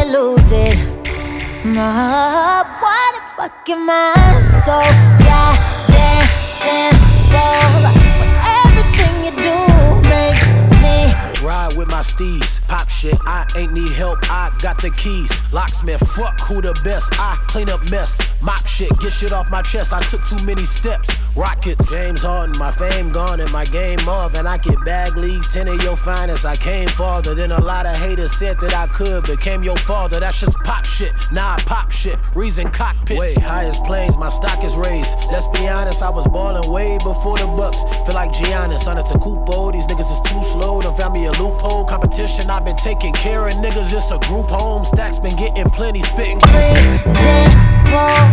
to lose it. Why the fuck am I so goddamn simple? When everything you do makes me ride with my steez, pop shit, I ain't need help, I got the keys. Locksmith, fuck who the best, I clean up mess. Mop shit, get shit off my chest, I took too many steps. Rockets, James Harden, my fame gone and my game off. And I get bag league, 10 of your finest, I came farther than a lot of haters said that I could. Became your father, that's just pop shit, nah pop shit, reason cockpits. Way highest planes, my stock is raised. Let's be honest, I was ballin' way before the Bucks. Feel like Giannis, on it to Kupo, these niggas is too slow, done found me a loophole. Competition, I've been taking care of niggas, it's a group home. Stacks been getting plenty, spitting reason for